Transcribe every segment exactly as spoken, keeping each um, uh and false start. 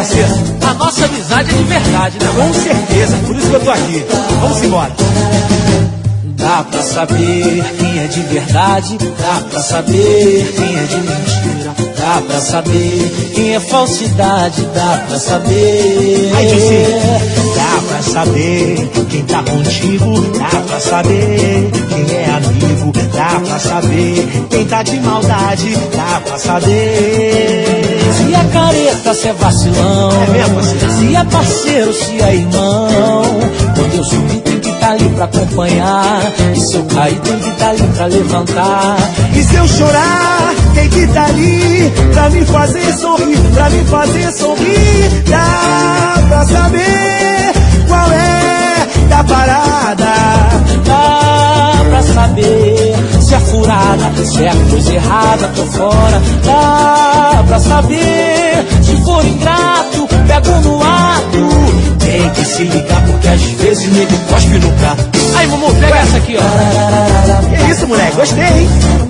parceiro? A nossa amizade é de verdade, né? Com certeza, por isso que eu tô aqui. Vamos embora. Dá pra saber quem é de verdade, dá pra saber quem é de mentira, dá pra saber quem é falsidade, dá pra saber. Ai, Dilcinho. Dá pra saber quem tá contigo, dá pra saber quem é amigo, dá pra saber quem tá de maldade, dá pra saber. Se é careta, se é vacilão, é mesmo, parceiro? Se é parceiro, se é irmão, quando eu subir tem que estar ali pra acompanhar, e se eu cair tem que estar ali pra levantar, e se eu chorar tem que estar ali pra me fazer sorrir, pra me fazer sorrir. Dá pra saber qual é da parada, dá pra saber se é furada, se é coisa errada, tô fora. Dá pra saber se for ingrato, pego no ato. Tem que se ligar porque às vezes nego cospe no prato. Aí, vamos pegar essa aqui, ó. Que isso, moleque? Gostei, hein?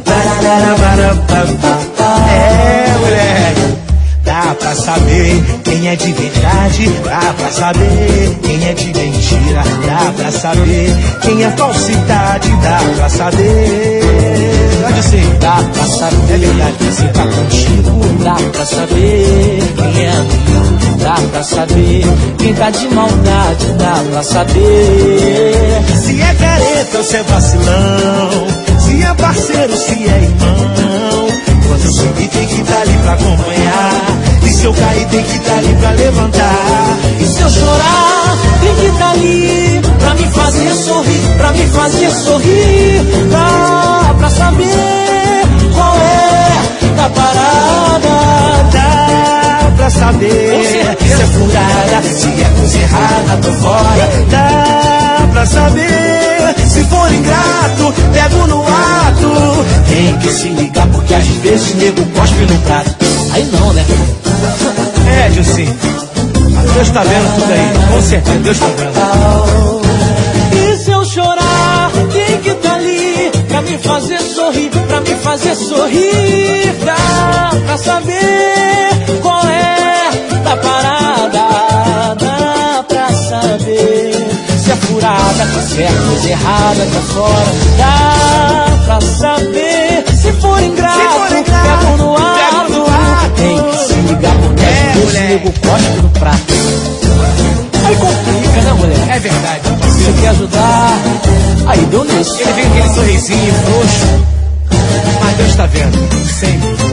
É, moleque. Dá pra saber quem é de verdade, dá pra saber quem é de mentira, dá pra saber quem é falsidade, dá pra saber. Pode ser, dá pra saber, é verdade, quem tá contigo, dá pra saber quem é amigo, dá pra saber quem tá de maldade, dá pra saber. Se é careta ou se é vacilão, se é parceiro, se é irmão, quando eu subir tem que estar ali pra acompanhar, e se eu cair tem que estar ali pra levantar, e se eu chorar tem que estar ali pra me fazer sorrir, pra me fazer sorrir. Dá pra saber qual é da parada, dá pra saber se é furada, se é coisa errada, tô fora. Dá pra saber se for ingrato, pego no ato. Tem que se ligar porque às vezes nego cospe no prato. Aí não, né? É, Dilcinho, Deus tá vendo tudo aí, com certeza, Deus tá vendo. E se eu chorar, tem que tá ali pra me fazer sorrir, pra me fazer sorrir. Dá pra saber qual é da parada, dá pra saber se é furada, se é coisa errada, tá fora. Dá pra saber se for ingrato, se for ingrato pego no ato. Pego no ato. Tem que se ligar porque é, às vezes nego cospe no prato. Aí complica, né, mulher? É verdade. Você quer ajudar? Aí deu nisso. Ele vem aquele sorrisinho frouxo, mas Deus tá vendo, sempre.